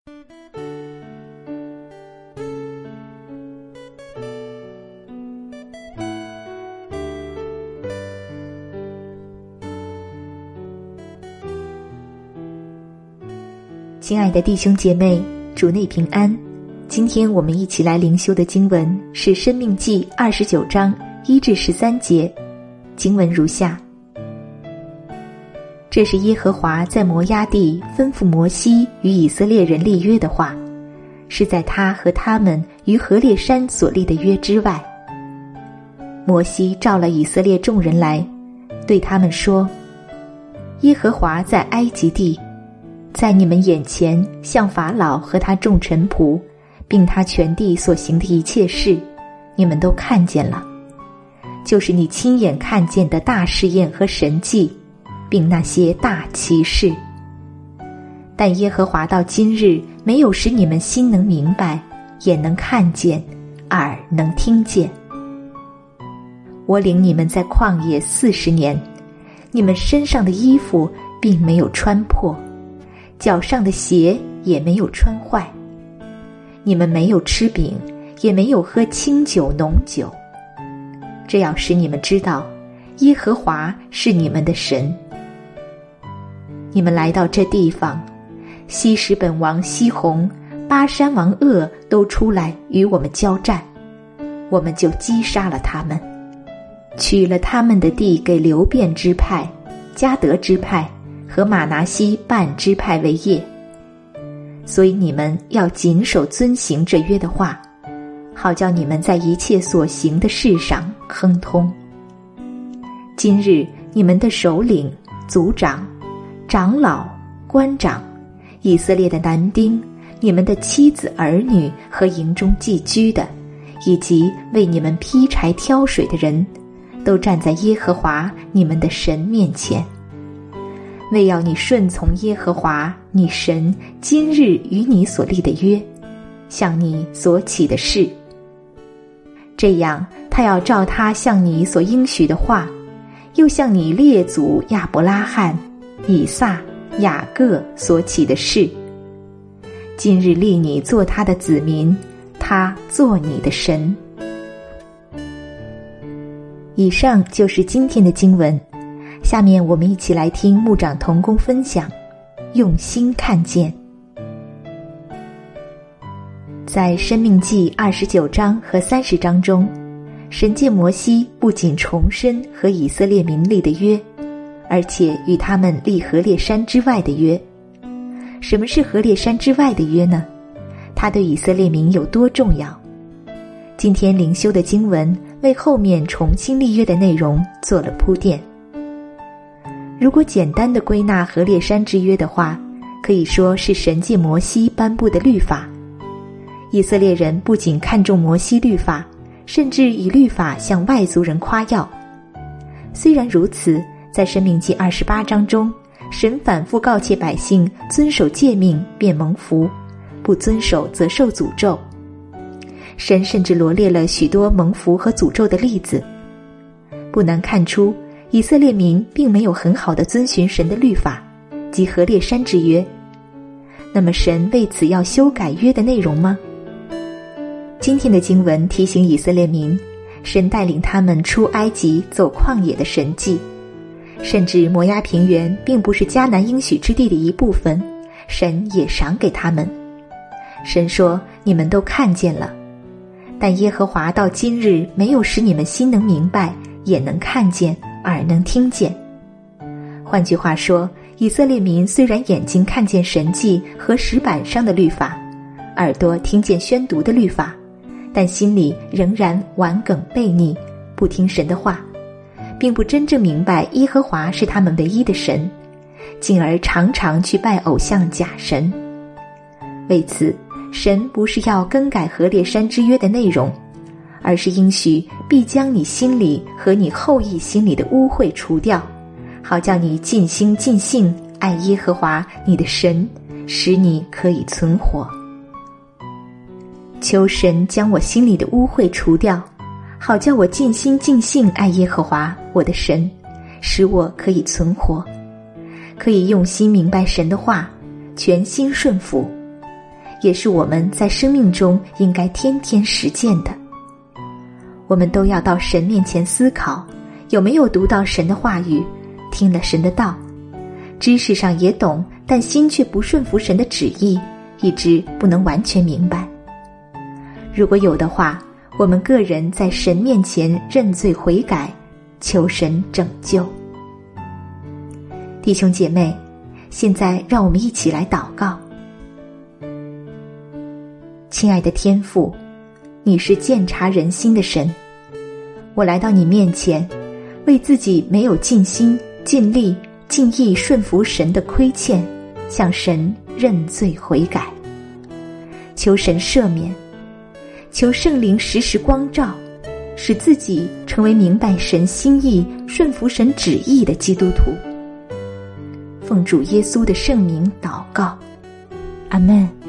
亲爱的弟兄姐妹，主内平安。今天我们一起来灵修的经文是《申命记》29章1至13节，经文如下：这是耶和华在摩押地吩咐摩西与以色列人立约的话，是在他和他们于何烈山所立的约之外。摩西召了以色列众人来，对他们说：耶和华在埃及地，在你们眼前向法老和他众臣仆，并他全地所行的一切事，你们都看见了，就是你亲眼看见的大试验和神迹，并那些大奇事。但耶和华到今日没有使你们心能明白，眼能看见，耳能听见。我领你们在旷野40年，你们身上的衣服并没有穿破，脚上的鞋也没有穿坏。你们没有吃饼，也没有喝清酒浓酒，这要使你们知道耶和华是你们的神。你们来到这地方，西什本王西宏、巴珊王噩都出来与我们交战，我们就击杀了他们，取了他们的地给流便支派、迦得支派和玛拿西半支派为业。所以你们要谨守遵行这约的话，好叫你们在一切所行的事上亨通。今日你们的首领、族长、长老、官长、以色列的男丁、你们的妻子儿女和营中寄居的，以及为你们劈柴挑水的人，都站在耶和华你们的神面前，为要你顺从耶和华你神今日与你所立的约，向你所起的誓。这样他要照他向你所应许的话，又向你列祖亚伯拉罕、以撒、雅各所起的誓，今日立你做他的子民，他做你的神。以上就是今天的经文，下面我们一起来听牧长同工分享，用心看见。在申命记29章和30章中，神借摩西不仅重申和以色列民立的约，而且与他们立何烈山之外的约。什么是何烈山之外的约呢？它对以色列民有多重要？今天灵修的经文为后面重新立约的内容做了铺垫。如果简单的归纳何烈山之约的话，可以说是神借摩西颁布的律法。以色列人不仅看重摩西律法，甚至以律法向外族人夸耀。虽然如此，在申命记28章中，神反复告诫百姓遵守诫命便蒙福，不遵守则受诅咒。神甚至罗列了许多蒙福和诅咒的例子。不难看出，以色列民并没有很好地遵循神的律法，即何烈山之约。那么神为此要修改约的内容吗？今天的经文提醒以色列民，神带领他们出埃及走旷野的神迹，甚至摩押平原并不是迦南应许之地的一部分，神也赏给他们。神说，你们都看见了，但耶和华到今日没有使你们心能明白，眼能看见，耳能听见。换句话说，以色列民虽然眼睛看见神迹和石板上的律法，耳朵听见宣读的律法，但心里仍然顽梗悖逆，不听神的话，并不真正明白耶和华是他们唯一的神，进而常常去拜偶像假神。为此，神不是要更改何烈山之约的内容，而是应许必将你心里和你后裔心里的污秽除掉，好叫你尽心尽性爱耶和华你的神，使你可以存活。求神将我心里的污秽除掉，好叫我尽心尽性爱耶和华我的神，使我可以存活，可以用心明白神的话，全心顺服。 也是我们在生命中应该天天实践的。我们都要到神面前思考，有没有读到神的话语，听了神的道，知识上也懂，但心却不顺服神的旨意，以致不能完全明白。如果有的话，我们个人在神面前认罪悔改，求神拯救。弟兄姐妹，现在让我们一起来祷告。亲爱的天父，你是鉴察人心的神，我来到你面前，为自己没有尽心尽力尽意顺服神的亏欠，向神认罪悔改，求神赦免，求圣灵时时光照，使自己成为明白神心意顺服神旨意的基督徒。奉主耶稣的圣名祷告，阿们。